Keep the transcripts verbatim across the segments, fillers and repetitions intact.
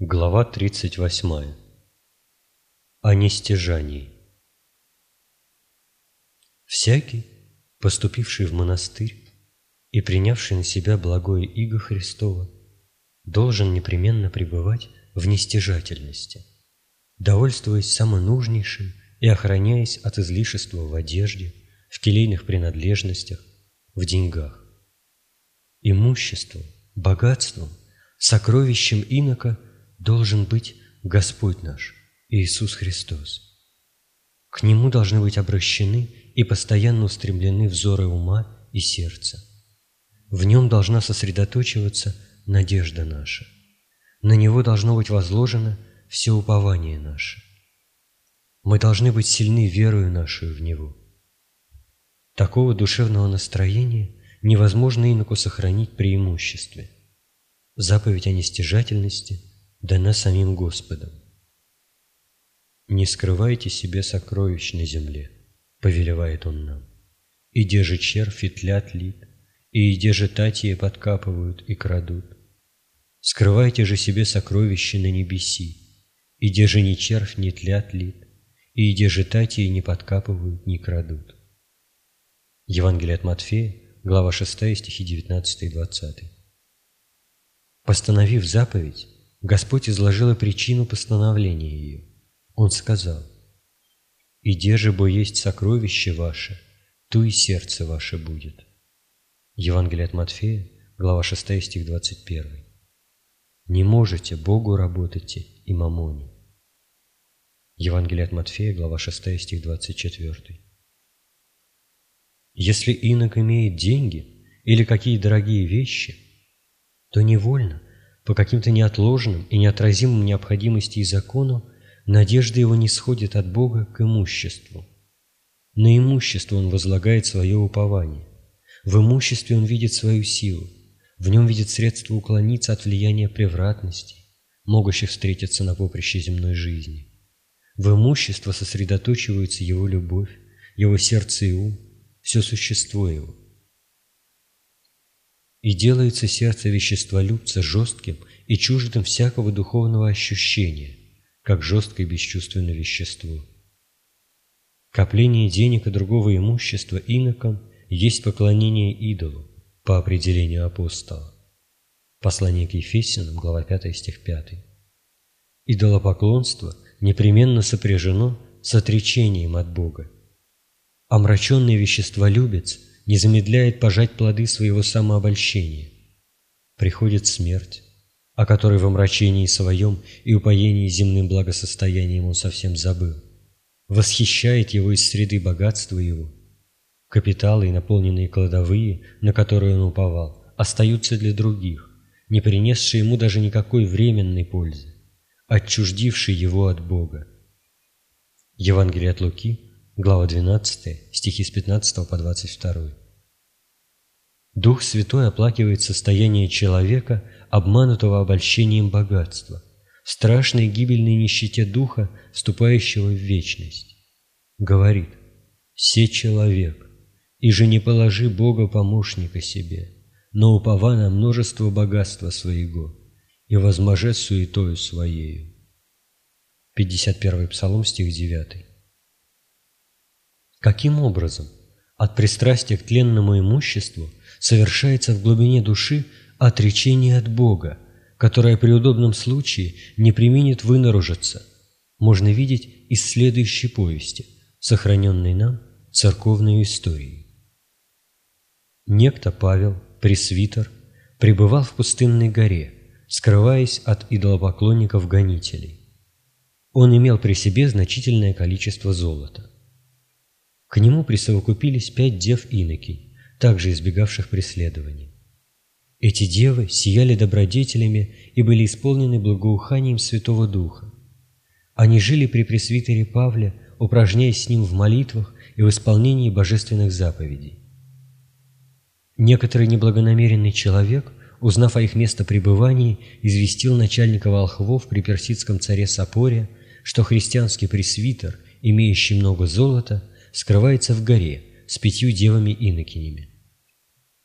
Глава тридцать восьмая. О нестяжании. Всякий, поступивший в монастырь и принявший на себя благое иго Христово, должен непременно пребывать в нестяжательности, довольствуясь самонужнейшим и охраняясь от излишества в одежде, в келейных принадлежностях, в деньгах. Имуществом, богатством, сокровищем инока должен быть Господь наш, Иисус Христос. К Нему должны быть обращены и постоянно устремлены взоры ума и сердца. В Нем должна сосредоточиваться надежда наша. На Него должно быть возложено все упование наше. Мы должны быть сильны верою нашу в Него. Такого душевного настроения невозможно иноку сохранить при имуществе. Заповедь о нестяжательности дана самим Господом. «Не скрывайте себе сокровищ на земле», — повелевает Он нам, «и де же червь и тлят лит, и де же татьи подкапывают и крадут. Скрывайте же себе сокровища на небеси, и де же ни червь, ни тлят лит, и де же татьи не подкапывают, не крадут». Евангелие от Матфея, глава шестая, стихи девятнадцатый и двадцатый. Постановив заповедь, Господь изложил и причину постановления ее. Он сказал: «И де же бо есть сокровище ваше, то и сердце ваше будет». Евангелие от Матфея, глава шестая, стих двадцать первый. «Не можете Богу работайте и мамоне». Евангелие от Матфея, глава шестая, стих двадцать четвёртый. Если инок имеет деньги или какие дорогие вещи, то невольно, по каким-то неотложным и неотразимым необходимости и закону, надежда его не сходит от Бога к имуществу. На имущество он возлагает свое упование. В имуществе он видит свою силу, в нем видит средства уклониться от влияния превратностей, могущих встретиться на поприще земной жизни. В имущество сосредоточивается его любовь, его сердце и ум, все существо его. И делается сердце веществолюбца жестким и чуждым всякого духовного ощущения, как жесткое бесчувственное вещество. Копление денег и другого имущества инокам есть поклонение идолу, по определению апостола. Послание к Ефесянам, глава пятая, стих пятый. Идолопоклонство непременно сопряжено с отречением от Бога. Омраченный веществолюбец не замедляет пожать плоды своего самообольщения. Приходит смерть, о которой в омрачении своем и упоении земным благосостоянием он совсем забыл, восхищает его из среды богатства его. Капиталы и наполненные кладовые, на которые он уповал, остаются для других, не принесшие ему даже никакой временной пользы, отчуждившие его от Бога. Евангелие от Луки, глава двенадцатая, стихи с пятнадцатого по двадцать второй. Дух Святой оплакивает состояние человека, обманутого обольщением богатства, в страшной гибельной нищете духа, вступающего в вечность. Говорит: «Се человек, и же не положи Бога помощника себе, но упова на множество богатства своего, и возможе суетою своею». пятьдесят первый Псалом, стих девятый. Каким образом от пристрастия к тленному имуществу совершается в глубине души отречение от Бога, которое при удобном случае не преминет вынаружиться, можно видеть из следующей повести, сохраненной нам церковной историей. Некто Павел, пресвитер, пребывал в пустынной горе, скрываясь от идолопоклонников-гонителей. Он имел при себе значительное количество золота. К нему присовокупились пять дев-инокинь, также избегавших преследований. Эти девы сияли добродетелями и были исполнены благоуханием Святого Духа. Они жили при пресвитере Павле, упражняясь с ним в молитвах и в исполнении божественных заповедей. Некоторый неблагонамеренный человек, узнав о их местопребывании, известил начальника волхвов при персидском царе Сапоре, что христианский пресвитер, имеющий много золота, скрывается в горе с пятью девами-инокинями.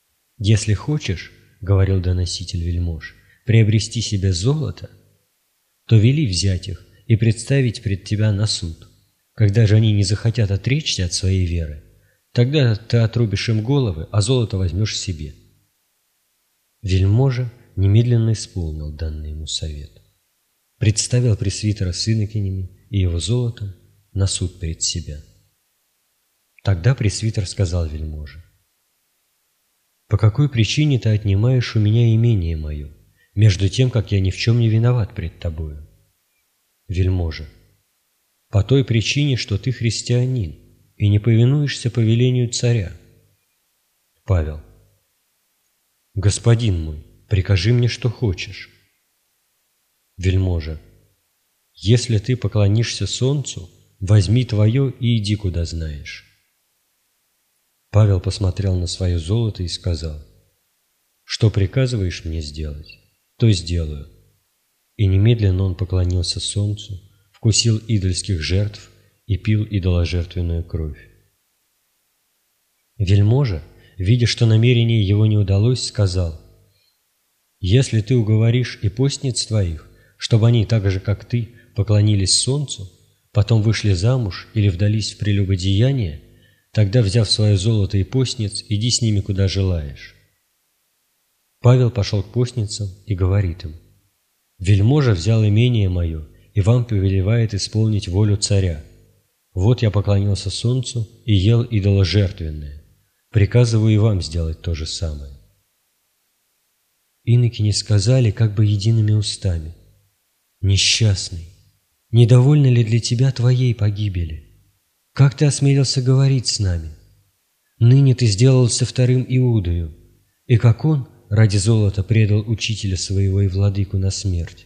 «Если хочешь, — говорил доноситель вельмож, — приобрести себе золото, то вели взять их и представить пред тебя на суд. Когда же они не захотят отречься от своей веры, тогда ты отрубишь им головы, а золото возьмешь себе». Вельможа немедленно исполнил данный ему совет. Представил пресвитера с инокинями и его золотом на суд перед себя. Тогда пресвитер сказал вельможе: «По какой причине ты отнимаешь у меня имение мое, между тем, как я ни в чем не виноват пред тобою?» Вельможа: «По той причине, что ты христианин и не повинуешься повелению царя». Павел: «Господин мой, прикажи мне, что хочешь». Вельможа: «Если ты поклонишься солнцу, возьми твое и иди, куда знаешь». Павел посмотрел на свое золото и сказал: «Что приказываешь мне сделать, то сделаю». И немедленно он поклонился солнцу, вкусил идольских жертв и пил идоложертвенную кровь. Вельможа, видя, что намерение его не удалось, сказал: «Если ты уговоришь и постниц твоих, чтобы они так же, как ты, поклонились солнцу, потом вышли замуж или вдались в прелюбодеяние, тогда, взяв свое золото и постниц, иди с ними, куда желаешь». Павел пошел к постницам и говорит им: «Вельможа взял имение мое и вам повелевает исполнить волю царя. Вот я поклонился солнцу и ел идоложертвенное. Приказываю и вам сделать то же самое». Инокини сказали как бы едиными устами: «Несчастный, недовольно ли для тебя твоей погибели? Как ты осмелился говорить с нами? Ныне ты сделался вторым Иудою, и как он ради золота предал учителя своего и владыку на смерть.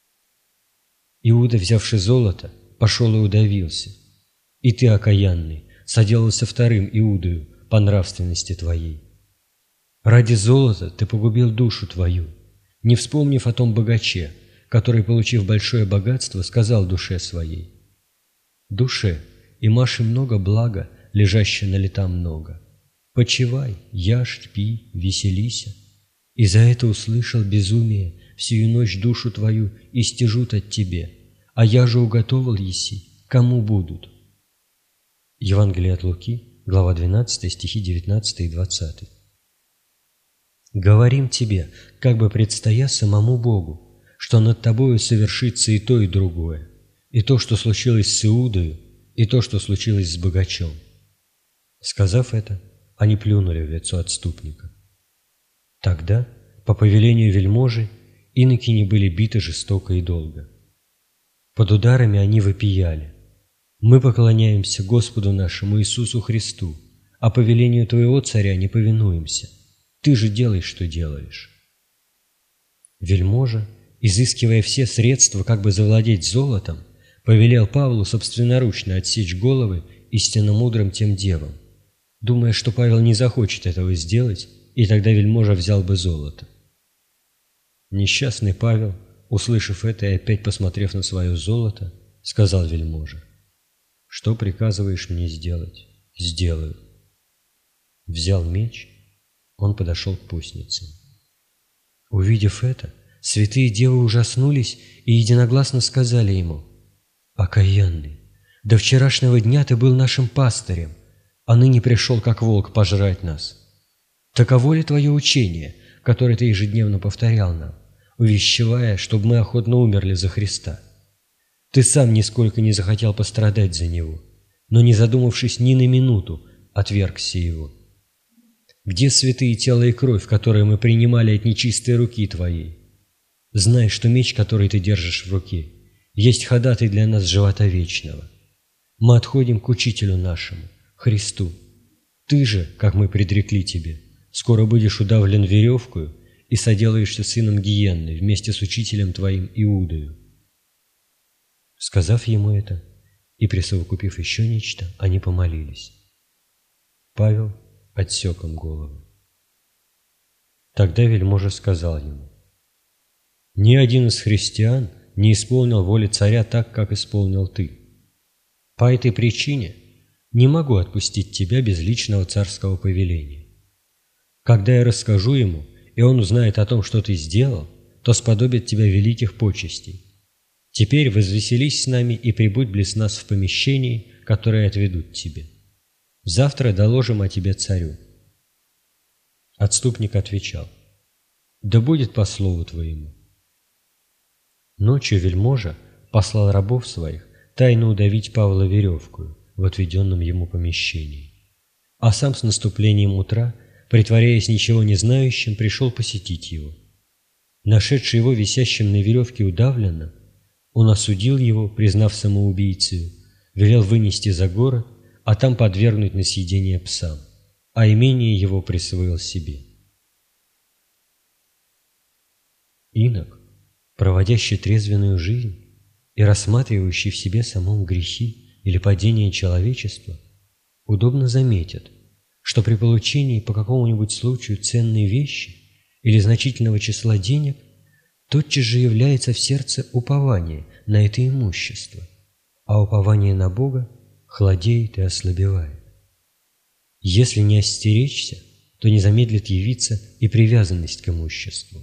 Иуда, взявший золото, пошел и удавился, и ты, окаянный, соделался вторым Иудою по нравственности твоей. Ради золота ты погубил душу твою, не вспомнив о том богаче, который, получив большое богатство, сказал душе своей: «Душе, имашь и много блага, лежащее на лета много. Почивай, яшь, пи, веселися. И за это услышал безумие, всю ночь душу твою истяжут от тебе, а я же уготовил еси, кому будут». Евангелие от Луки, глава двенадцатая, стихи девятнадцатый и двадцатый. «Говорим тебе, как бы предстоя самому Богу, что над тобою совершится и то, и другое, и то, что случилось с Иудою, и то, что случилось с богачом». Сказав это, они плюнули в лицо отступника. Тогда, по повелению вельможи, инокини были биты жестоко и долго. Под ударами они вопияли: «Мы поклоняемся Господу нашему Иисусу Христу, а повелению твоего царя не повинуемся. Ты же делай, что делаешь». Вельможа, изыскивая все средства, как бы завладеть золотом, повелел Павлу собственноручно отсечь головы истинно мудрым тем девам, думая, что Павел не захочет этого сделать, и тогда вельможа взял бы золото. Несчастный Павел, услышав это и опять посмотрев на свое золото, сказал вельможе: «Что приказываешь мне сделать? Сделаю». Взял меч, он подошел к постницам. Увидев это, святые девы ужаснулись и единогласно сказали ему: «Окаянный, до вчерашнего дня ты был нашим пастырем, а ныне пришел, как волк, пожрать нас. Таково ли твое учение, которое ты ежедневно повторял нам, увещевая, чтобы мы охотно умерли за Христа? Ты сам нисколько не захотел пострадать за Него, но, не задумавшись ни на минуту, отвергся Его. Где святые тело и кровь, которые мы принимали от нечистой руки Твоей? Знай, что меч, который ты держишь в руке, есть ходатай для нас живота вечного. Мы отходим к Учителю нашему, Христу. Ты же, как мы предрекли тебе, скоро будешь удавлен веревкою и соделаешься сыном гиенны вместе с учителем твоим Иудою». Сказав ему это и присовокупив еще нечто, они помолились. Павел отсек им голову. Тогда вельможа сказал ему: «Ни один из христиан не исполнил воли царя так, как исполнил ты. По этой причине не могу отпустить тебя без личного царского повеления. Когда я расскажу ему, и он узнает о том, что ты сделал, то сподобит тебя великих почестей. Теперь возвеселись с нами и прибудь близ нас в помещении, которое отведут тебе. Завтра доложим о тебе царю». Отступник отвечал: «Да будет по слову твоему». Ночью вельможа послал рабов своих тайно удавить Павла веревкою в отведенном ему помещении, а сам с наступлением утра, притворяясь ничего не знающим, пришел посетить его. Нашедший его висящим на веревке удавленным, он осудил его, признав самоубийцею, велел вынести за город, а там подвергнуть на съедение псам, а имение его присвоил себе. Инок, проводящий трезвенную жизнь и рассматривающий в себе самом грехи или падение человечества, удобно заметит, что при получении по какому-нибудь случаю ценной вещи или значительного числа денег тотчас же является в сердце упование на это имущество, а упование на Бога холодеет и ослабевает. Если не остеречься, то не замедлит явиться и привязанность к имуществу.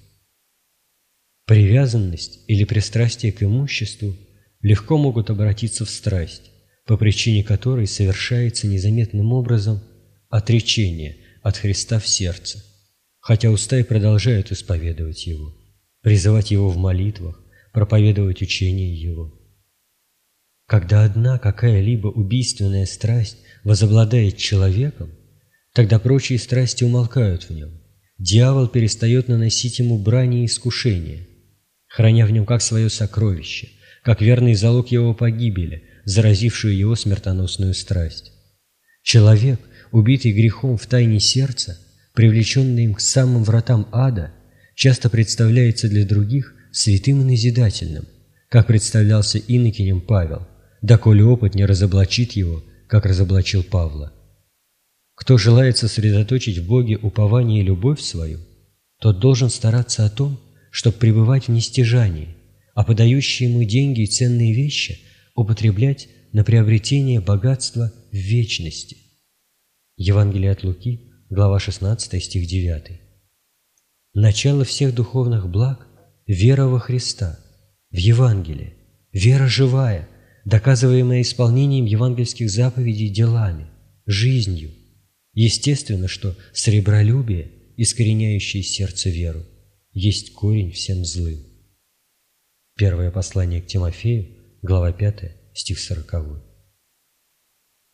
Привязанность или пристрастие к имуществу легко могут обратиться в страсть, по причине которой совершается незаметным образом отречение от Христа в сердце, хотя уста и продолжают исповедовать Его, призывать Его в молитвах, проповедовать учение Его. Когда одна какая-либо убийственная страсть возобладает человеком, тогда прочие страсти умолкают в нем. Дьявол перестает наносить ему брани и искушения, храня в нем как свое сокровище, как верный залог его погибели, заразившую его смертоносную страсть. Человек, убитый грехом в тайне сердца, привлеченный им к самым вратам ада, часто представляется для других святым и назидательным, как представлялся инокинем Павел, доколе опыт не разоблачит его, как разоблачил Павла. Кто желает сосредоточить в Боге упование и любовь свою, тот должен стараться о том, чтобы пребывать в нестяжании, а подающие ему деньги и ценные вещи употреблять на приобретение богатства в вечности. Евангелие от Луки, глава шестнадцатая, стих девятый. Начало всех духовных благ – вера во Христа, в Евангелие, вера живая, доказываемая исполнением евангельских заповедей делами, жизнью. Естественно, что сребролюбие, искореняющее сердце веру, есть корень всем злым. Первое послание к Тимофею, глава пятая, стих сороковой.